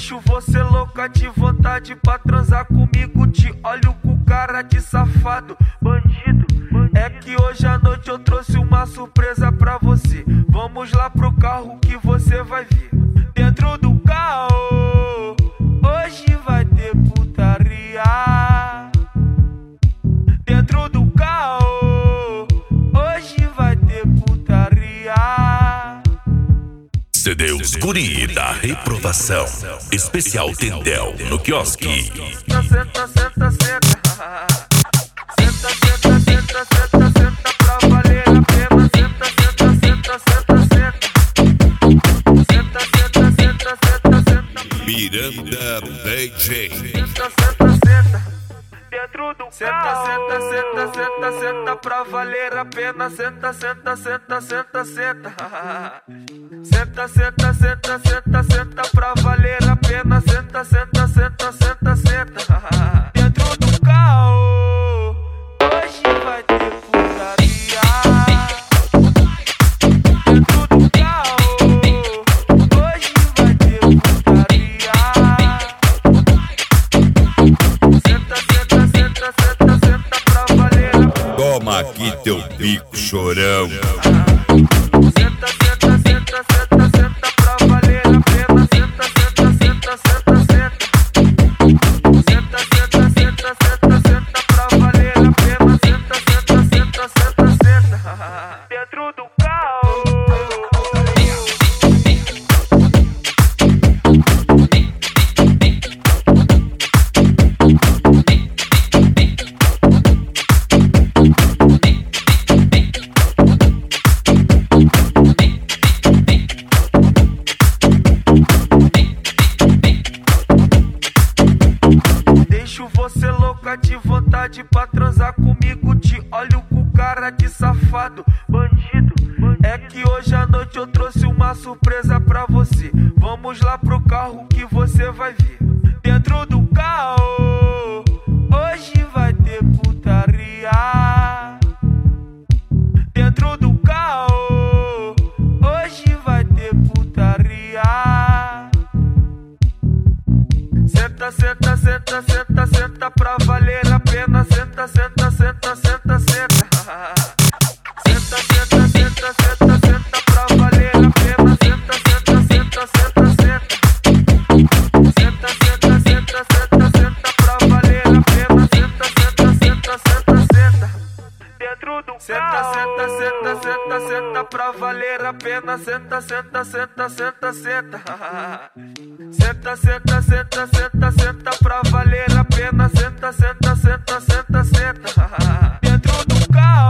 Deixo você louca de vontade pra transar comigo. Te olho com cara de safado, bandido. É que hoje à noite eu trouxe uma surpresa pra você. Vamos lá pro carro que você vai ver. Dentro do carro, hoje vai ter putaria. Dentro do carro, hoje vai ter putaria. CDs Guri da Reprovação. Especial Tendel no quiosque. Senta, senta, senta, senta. Senta, senta, senta, senta, senta pra valer a pena. Senta, senta, senta, senta, senta. Senta, senta, senta, senta, senta. Miranda DJ. Senta, senta, senta. Dentro do senta, senta, senta, senta, senta pra valer a pena. Senta, senta, senta, senta, senta. Senta, senta, senta, senta, senta pra valer a pena. Senta, senta, senta, senta, senta. Dentro do carro, hoje vai ter putaria. Dentro do carro, hoje vai ter putaria. Senta, senta, senta, senta, senta pra valer a pena. Toma aqui teu bico, chorão. Senta, senta, senta, senta, senta pra valer a pena. Senta, senta, senta, senta, senta. Senta, senta, senta, senta, senta pra valer a pena. Senta, senta, senta, senta, senta. Dentro do carro. Deixo você louca de vontade pra transar comigo. Te olho com cara de safado, bandido. É que hoje à noite eu trouxe uma surpresa pra você. Vamos lá pro carro que você vai ver. Dentro do carro, hoje vai ter putaria. Dentro do carro, hoje vai ter putaria. Senta, senta, senta, senta, senta pra valer a pena. Senta, senta, senta, senta, senta. Senta, senta, senta, senta, senta pra valer a pena. Senta, senta, senta, senta, senta. Senta, senta, senta, senta, senta pra valer a pena. Senta, senta, senta, senta, senta. Dentro do senta, senta, senta, senta, senta pra valer a pena. Senta, senta, senta, senta, senta. Senta, senta, senta, senta, senta pra valer a pena. Senta, senta, senta, senta, senta. Dentro do carro.